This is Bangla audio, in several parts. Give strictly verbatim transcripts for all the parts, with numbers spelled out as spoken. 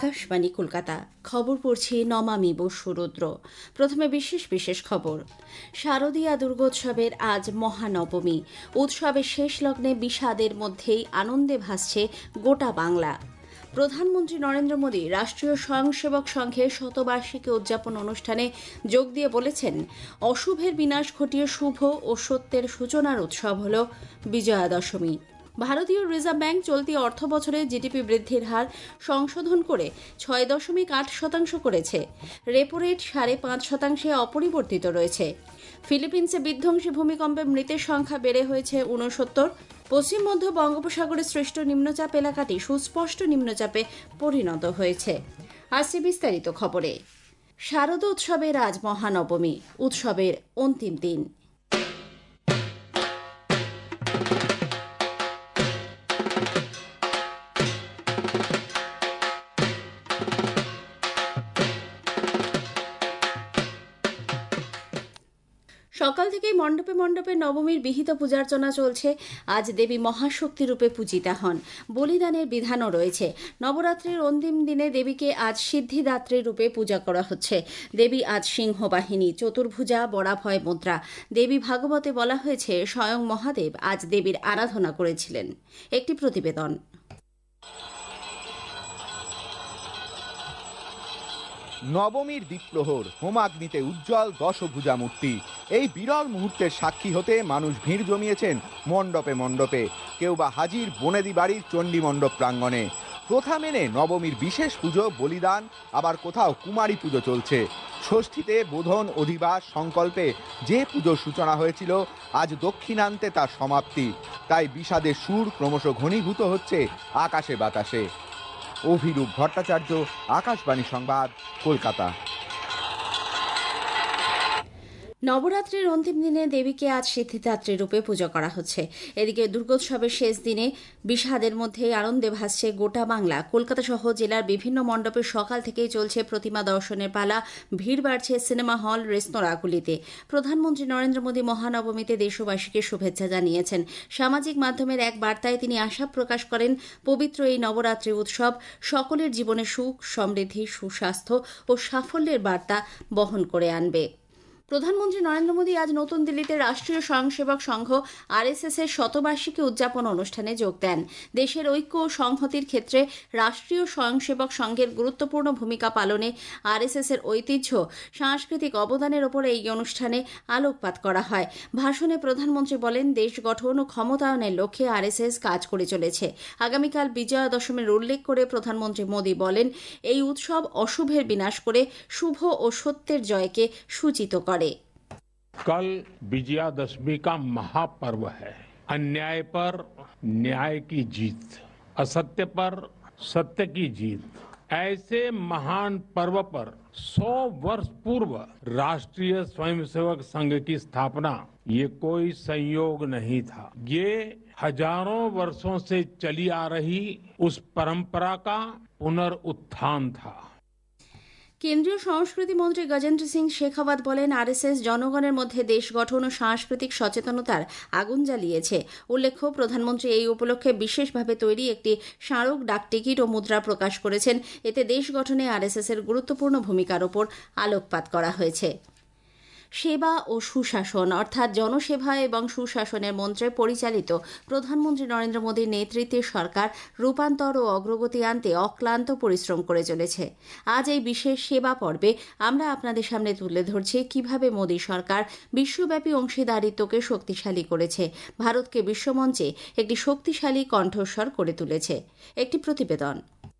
আকাশবাণী কলকাতা খবর পড়ছি নমামি বসুরুদ্র। প্রথমে বিশেষ বিশেষ খবর। শারদীয়া দুর্গোৎসবের আজ মহানবমী। উৎসবের শেষ লগ্নে বিষাদের মধ্যেই আনন্দে ভাসছে গোটা বাংলা। প্রধানমন্ত্রী নরেন্দ্র মোদী রাষ্ট্রীয় স্বয়ংসেবক সংঘের শতবার্ষিকী উদযাপন অনুষ্ঠানে যোগ দিয়ে বলেছেন, অশুভের বিনাশ ঘটিয়ে শুভ ও সত্যের সূচনার উৎসব হল বিজয়া দশমী। ভারতীয় রিজার্ভ ব্যাংক চলতি অর্থ বছরে জিডিপি বৃদ্ধির হার সংশোধন করে ছয় দশমিক আট শতাংশ করেছে। রেপো রেট সাড়ে পাঁচ শতাংশে অপরিবর্তিত রয়েছে। ফিলিপিন্সে বিধ্বংসী ভূমিকম্পে মৃতের সংখ্যা বেড়ে হয়েছে ঊনসত্তর। পশ্চিম মধ্য বঙ্গোপসাগরে সৃষ্ট নিম্নচাপ এলাকাটি সুস্পষ্ট নিম্নচাপে পরিণত হয়েছে। আসছে বিস্তারিত খবরে। শারদ উৎসবের আজ মহানবমী, উৎসবের অন্তিম দিন। সকাল থেকেই মণ্ডপে মণ্ডপে নবমীর বিহিত পূজার্চনা চলছে। আজ দেবী মহাশক্তি রূপে পূজিতা হন। বলিদানের বিধানও রয়েছে। নবরাত্রির অন্তিম দিনে দেবীকে আজ সিদ্ধিদাত্রী রূপে পূজা করা হচ্ছে। দেবী আজ সিংহবাহিনী, চতুর্ভুজা, বরাভয় মুদ্রা। দেবী ভাগবতে বলা হয়েছে, স্বয়ং মহাদেব আজ দেবীর আরাধনা করেছিলেন। একটি প্রতিবেদন। নবমীর দ্বীপ্রহর, হোমাগ্নিতে উজ্জ্বল দশভুজা মূর্তি। এই বিরল মুহূর্তের সাক্ষী হতে মানুষ ভিড় জমিয়েছেন মণ্ডপে মণ্ডপে, কেউ বা হাজির বনেদি বাড়ির চণ্ডী মণ্ডপ প্রাঙ্গণে। প্রথা মেনে নবমীর বিশেষ পুজো বলিদান, আবার কোথাও কুমারী পুজো চলছে। ষষ্ঠীতে বোধন, অধিবাস, সংকল্পে যে পুজোর সূচনা হয়েছিল, আজ দক্ষিণান্তে তার সমাপ্তি। তাই বিষাদের সুর ক্রমশ ঘনীভূত হচ্ছে আকাশে বাতাসে। অভিরূপ ভট্টাচার্য, আকাশবাণী সংবাদ, কলকাতা। নবরাত্রির অন্তিম দিনে দেবীকে আজ সিদ্ধিদাত্রী রূপে পুজো করা হচ্ছে। এদিকে দুর্গোৎসবের শেষ দিনে বিষাদের মধ্যে আনন্দে ভাসছে গোটা বাংলা। কলকাতা সহ জেলার বিভিন্ন মণ্ডপে সকাল থেকেই চলছে প্রতিমা দর্শনের পালা। ভিড় বাড়ছে সিনেমা হল, রেস্তোরাঁগুলিতে। প্রধানমন্ত্রী নরেন্দ্র মোদী মহানবমীতে দেশবাসীকে শুভেচ্ছা জানিয়েছেন। সামাজিক মাধ্যমের এক বার্তায় তিনি আশা প্রকাশ করেন, পবিত্র এই নবরাত্রি উৎসব সকলের জীবনে সুখ, সমৃদ্ধি, সুস্বাস্থ্য ও সাফল্যের বার্তা বহন করে আনবে। প্রধানমন্ত্রী নরেন্দ্র মোদী আজ নতুন দিল্লিতে রাষ্ট্রীয় স্বয়ংসেবক সংঘ আরএসএস এর শতবার্ষিকী উদযাপন অনুষ্ঠানে যোগ দেন। দেশের ঐক্য ও সংহতির ক্ষেত্রে রাষ্ট্রীয় স্বয়ংসেবক সংঘের গুরুত্বপূর্ণ ভূমিকা পালনে আরএসএস এর ঐতিহ্য, সাংস্কৃতিক অবদানের ওপর এই অনুষ্ঠানে আলোকপাত করা হয়। ভাষণে প্রধানমন্ত্রী বলেন, দেশ গঠন ও ক্ষমতায়নের লক্ষ্যে আরএসএস কাজ করে চলেছে। আগামীকাল বিজয়া দশমীর উল্লেখ করে প্রধানমন্ত্রী মোদী বলেন, এই উৎসব অশুভের বিনাশ করে শুভ ও সত্যের জয়কে সূচিত করে। कल विजयादशमी का महापर्व है। अन्याय पर न्याय की जीत, असत्य पर सत्य की जीत। ऐसे महान पर्व पर सौ वर्ष पूर्व राष्ट्रीय स्वयंसेवक संघ की स्थापना ये कोई संयोग नहीं था। ये हजारों वर्षों से चली आ रही उस परंपरा का पुनरुत्थान था। কেন্দ্রীয় সংস্কৃতি মন্ত্রী গজেন্দ্র সিং শেখাওয়াত বলেন, আরএসএস জনগণের মধ্যে দেশ গঠন ও সাংস্কৃতিক সচেতনতার আগুন জ্বালিয়েছে। উল্লেখ্য, প্রধানমন্ত্রী এই উপলক্ষে বিশেষভাবে তৈরি একটি স্মারক ডাকটিকিট ও মুদ্রা প্রকাশ করেছেন। এতে দেশ গঠনে আরএসএস এর গুরুত্বপূর্ণ ভূমিকার ওপর আলোকপাত করা হয়েছে। সেবা ও সুশাসন অর্থাৎ জনসেবা এবং সুশাসনের মন্ত্রে পরিচালিত প্রধানমন্ত্রী নরেন্দ্র মোদীর নেতৃত্বে সরকার রূপান্তর ও অগ্রগতি আনতে অক্লান্ত পরিশ্রম করে চলেছে। আজ এই বিশেষ সেবা পর্বে আমরা আপনাদের সামনে তুলে ধরছি কিভাবে মোদী সরকার বিশ্বব্যাপী অংশীদারিত্বকে শক্তিশালী করেছে, ভারতকে বিশ্বমঞ্চে একটি শক্তিশালী কণ্ঠস্বর করে তুলেছে। একটি প্রতিবেদন।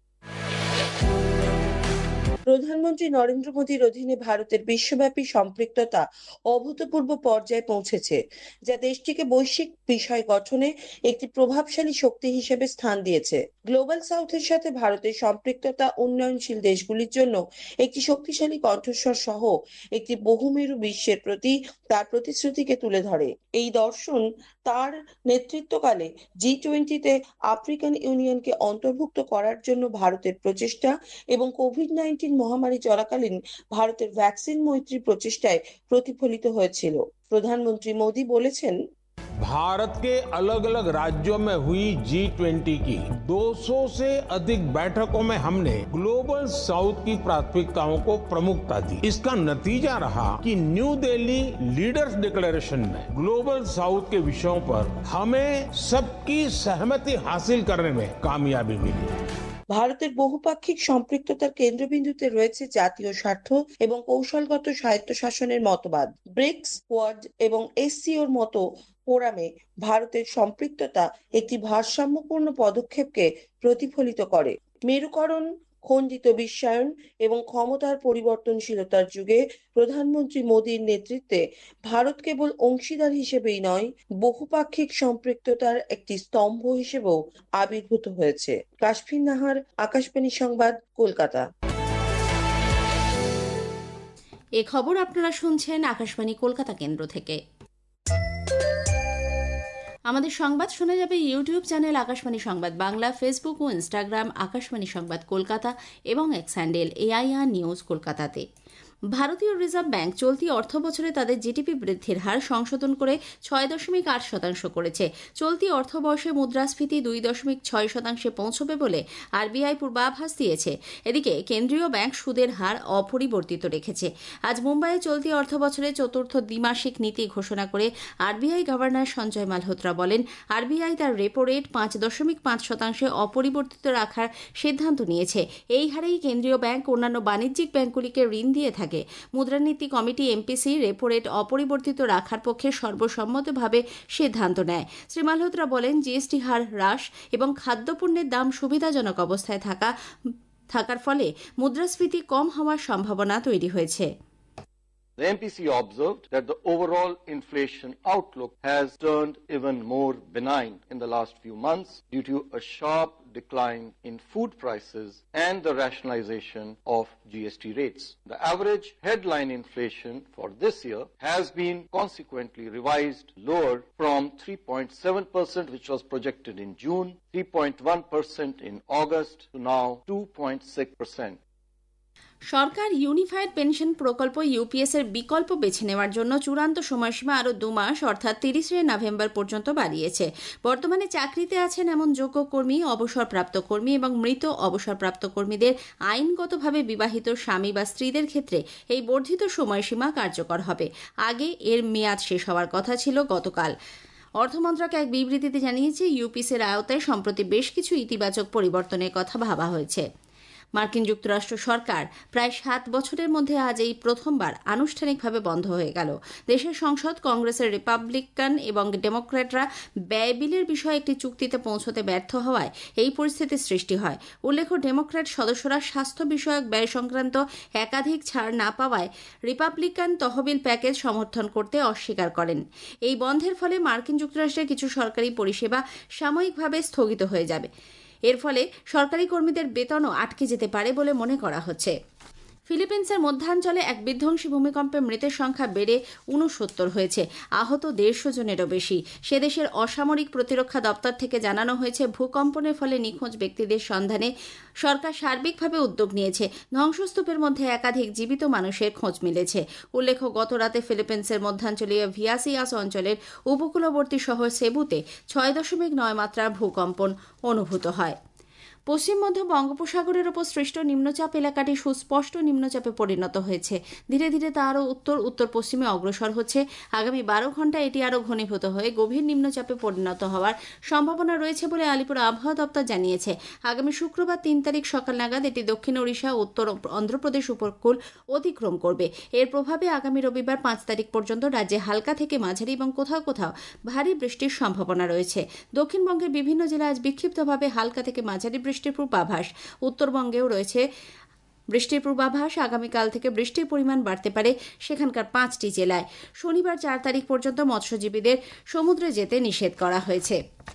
প্রধানমন্ত্রী নরেন্দ্র মোদীর অধীনে ভারতের বিশ্বব্যাপী সম্পৃক্ততা অভূতপূর্ব পর্যায়ে পৌঁছেছে, যা দেশটিকে বৈশ্বিক বিষয় গঠনে একটি প্রভাবশালী শক্তি হিসেবে স্থান দিয়েছে। গ্লোবাল সাউথের সাথে ভারতের সম্পৃক্ততা উন্নয়নশীল দেশগুলির জন্য একটি শক্তিশালী কণ্ঠস্বর সহ একটি বহুমেরু বিশ্বের প্রতি তার প্রতিশ্রুতিকে তুলে ধরে। এই দর্শন তার নেতৃত্বকালে জি টোয়েন্টিতে আফ্রিকান ইউনিয়নকে অন্তর্ভুক্ত করার জন্য ভারতের প্রচেষ্টা এবং কোভিড নাইন্টিন মহামারী চলাকালীন ভারতের ভ্যাকসিন মৈত্রী প্রচেষ্টায় প্রতিফলিত হয়েছিল। প্রধানমন্ত্রী মোদী বলেছেন, भारत के अलग अलग राज्यों में हुई जी ट्वेंटी की दो सौ से अधिक बैठकों में हमने ग्लोबल साउथ की प्राथमिकताओं को प्रमुखता दी। इसका नतीजा रहा कि न्यू दिल्ली लीडर्स डिक्लेरेशन में ग्लोबल साउथ के विषयों पर हमें सबकी सहमति हासिल करने में कामयाबी मिली। ভারতের বহুপাক্ষিক সম্পৃক্ততার কেন্দ্রবিন্দুতে রয়েছে জাতীয় স্বার্থ এবং কৌশলগত স্বায়ত্তশাসনের মতবাদ। ব্রিক্স, কোয়াড এবং এসসিওর মতো ফোরামে ভারতের সম্পৃক্ততা একটি ভারসাম্যপূর্ণ পদক্ষেপকে প্রতিফলিত করে। মেরুকরণ, খণ্ডিত বিশ্বায়ন এবং ক্ষমতার পরিবর্তনশীলতার যুগে প্রধানমন্ত্রী মোদীর নেতৃত্বে ভারত কেবল অংশীদার হিসেবেই নয়, বহুপাক্ষিক সম্পৃক্ততার একটি স্তম্ভ হিসেবেও আবির্ভূত হয়েছে। কাশফিন নাহার, আকাশবাণী সংবাদ, কলকাতা। এ খবর আপনারা শুনছেন আকাশবাণী কলকাতা কেন্দ্র থেকে। আমাদের সংবাদ শোনা যাবে ইউটিউব চ্যানেল আকাশবাণী সংবাদ বাংলা, ফেসবুক ও ইনস্টাগ্রাম আকাশবাণী সংবাদ কলকাতা এবং এক্স হ্যান্ডেল এআইআর নিউজ কলকাতাতে। ভারতীয় রিজার্ভ ব্যাংক চলতি অর্থ বছরে তাদের জিডিপি বৃদ্ধির হার সংশোধন করে ছয় দশমিক আট শতাংশ করেছে। চলতি অর্থবর্ষে মুদ্রাস্ফীতি দুই দশমিক ছয় শতাংশে পৌঁছবে বলে আরবিআই পূর্বাভাস দিয়েছে। এদিকে কেন্দ্রীয় ব্যাংক সুদের হার অপরিবর্তিত রেখেছে। আজ মুম্বাইয়ে চলতি অর্থ বছরে চতুর্থ দ্বিমাসিক নীতি ঘোষণা করে আরবিআই গভর্নর সঞ্জয় মালহোত্রা বলেন, আরবিআই তার রেপো রেট পাঁচ দশমিক পাঁচ শতাংশে অপরিবর্তিত রাখার সিদ্ধান্ত নিয়েছে। এই হারেই কেন্দ্রীয় ব্যাংক অন্যান্য বাণিজ্যিক ব্যাংকগুলিকে ঋণ দিয়ে থাকে। মুদ্রানীতি কমিটি এমপিসি রেপো রেট অপরিবর্তিত রাখার পক্ষে সর্বসম্মতভাবে সিদ্ধান্ত নেয়। শ্রী মালহোত্রা বলেন, জিএসটি হার হ্রাস এবং খাদ্যপণ্যের দাম সুবিধাজনক অবস্থায় থাকা থাকার ফলে মুদ্রাস্ফীতি কম হওয়ার সম্ভাবনা তৈরি হয়েছে। The M P C observed that the overall inflation outlook has turned even more benign in the last few months due to a sharp decline in food prices and the rationalization of G S T rates. The average headline inflation for this year has been consequently revised lower from three point seven percent, which was projected in June, three point one percent in August, to now two point six percent. সরকার ইউনিফাইড পেনশন প্রকল্প ইউপিএস এর বিকল্প বেছে নেওয়ার জন্য চূড়ান্ত সময়সীমা আরও দু মাস অর্থাৎ তিরিশে নভেম্বর পর্যন্ত বাড়িয়েছে। বর্তমানে চাকরিতে আছেন এমন যোগ্য কর্মী, অবসরপ্রাপ্ত কর্মী এবং মৃত অবসরপ্রাপ্ত কর্মীদের আইনগতভাবে বিবাহিত স্বামী বা স্ত্রীদের ক্ষেত্রে এই বর্ধিত সময়সীমা কার্যকর হবে। আগে এর মেয়াদ শেষ হওয়ার কথা ছিল গতকাল। অর্থমন্ত্রক এক বিবৃতিতে জানিয়েছে, ইউপিএসের আওতায় সম্প্রতি বেশ কিছু ইতিবাচক পরিবর্তনের কথা ভাবা হয়েছে। মার্কিন যুক্তরাষ্ট্র সরকার প্রায় সাত বছরের মধ্যে আজ এই প্রথমবার আনুষ্ঠানিকভাবে বন্ধ হয়ে গেল। দেশের সংসদ, কংগ্রেসের রিপাবলিকান এবং ডেমোক্র্যাটরা ব্যয় বিলের বিষয়ে একটি চুক্তিতে পৌঁছতে ব্যর্থ হওয়ায় এই পরিস্থিতির সৃষ্টি হয়। উল্লেখ্য, ডেমোক্র্যাট সদস্যরা স্বাস্থ্য বিষয়ক ব্যয় সংক্রান্ত একাধিক ছাড় না পাওয়ায় রিপাবলিকান তহবিল প্যাকেজ সমর্থন করতে অস্বীকার করেন। এই বন্ধের ফলে মার্কিন যুক্তরাষ্ট্রের কিছু সরকারি পরিষেবা সাময়িকভাবে স্থগিত হয়ে যাবে। এর ফলে সরকারি কর্মীদের বেতনও আটকে যেতে পারে বলে মনে করা হচ্ছে। ফিলিপিন্সের মধ্যাঞ্চলে এক বিধ্বংসী ভূমিকম্পে মৃতের সংখ্যা বেড়ে ঊনসত্তর হয়েছে, আহত দেড়শো জনেরও বেশি। সে দেশের অসামরিক প্রতিরক্ষা দপ্তর থেকে জানানো হয়েছে, ভূকম্পনের ফলে নিখোঁজ ব্যক্তিদের সন্ধানে সরকার সার্বিকভাবে উদ্যোগ নিয়েছে। ধ্বংসস্তূপের মধ্যে একাধিক জীবিত মানুষের খোঁজ মিলেছে। উল্লেখ্য, গতরাতে ফিলিপিন্সের মধ্যাঞ্চলীয় ভিয়াসিয়াস অঞ্চলের উপকূলবর্তী শহর সেবুতে ছয় দশমিক নয় মাত্রার ভূকম্পন অনুভূত হয়। পশ্চিম মধ্য বঙ্গোপসাগরের ওপর সৃষ্ট নিম্নচাপ এলাকাটি সুস্পষ্ট নিম্নচাপে পরিণত হয়েছে। ধীরে ধীরে তা আরও উত্তর উত্তর পশ্চিমে অগ্রসর হচ্ছে। আগামী বারো ঘন্টায় এটি আরও ঘনীভূত হয়ে গভীর নিম্নচাপে পরিণত হওয়ার সম্ভাবনা রয়েছে বলে আলিপুর আবহাওয়া দপ্তর জানিয়েছে। আগামী শুক্রবার তিন তারিখ সকাল নাগাদ এটি দক্ষিণ ওড়িশা, উত্তর অন্ধ্রপ্রদেশ উপকূল অতিক্রম করবে। এর প্রভাবে আগামী রবিবার পাঁচ তারিখ পর্যন্ত রাজ্যে হালকা থেকে মাঝারি এবং কোথাও কোথাও ভারী বৃষ্টির সম্ভাবনা রয়েছে। দক্ষিণবঙ্গের বিভিন্ন জেলায় আজ বিক্ষিপ্তভাবে হালকা থেকে মাঝারি বৃষ্টির পূর্বাভাস। উত্তরবঙ্গেও রয়েছে বৃষ্টির পূর্বাভাস। আগামীকাল থেকে বৃষ্টির পরিমাণ বাড়তে পারে সেখানকার পাঁচটি জেলায়। শনিবার চার তারিখ পর্যন্ত মৎস্যজীবীদের সমুদ্রে যেতে নিষেধ করা হয়েছে।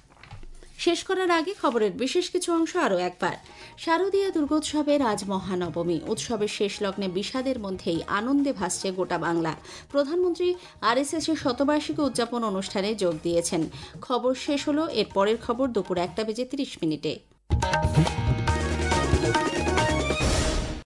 শেষ করার আগে খবরের বিশেষ কিছু অংশ আরও একবার। শারদীয় দুর্গোৎসবের আজ মহানবমী। উৎসবের শেষ লগ্নে বিষাদের মধ্যেই আনন্দে ভাসছে গোটা বাংলা। প্রধানমন্ত্রী আরএসএস এর শতবার্ষিকী উদযাপন অনুষ্ঠানে যোগ দিয়েছেন। খবর শেষ হলো। এর পরের খবর দুপুর একটা বেজে তিরিশ মিনিটে।